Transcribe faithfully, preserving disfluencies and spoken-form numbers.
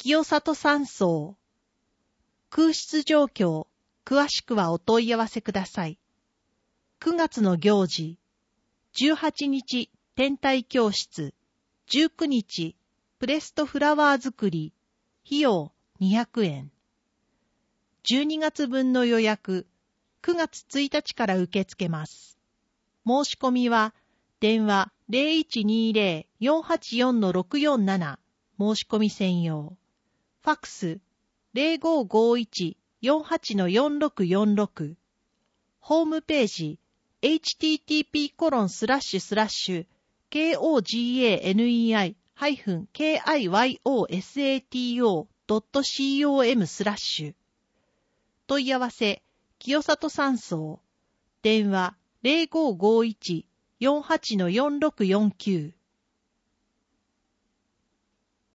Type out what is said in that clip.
清里山荘。空室状況、詳しくはお問い合わせください。くがつの行事、じゅうはちにち天体教室、じゅうくにちプレストフラワー作り、費用にひゃくえん。じゅうにがつぶんの予約、くがつついたちから受け付けます。申し込みは、電話 ゼロいちにゼロ よんはちよん ろくよんなな 申し込み専用。ファックス ゼロごごいち よんはち よんろくよんろく。ホームページ エイチティーティーピーコロンスラッシュスラッシュケーオージーエーエヌイーアイハイフンケーアイワイオーエスエーティーオードットコム スラッシュ。問い合わせ、清里山荘。電話 ゼロごごいち よんはち よんろくよんきゅう。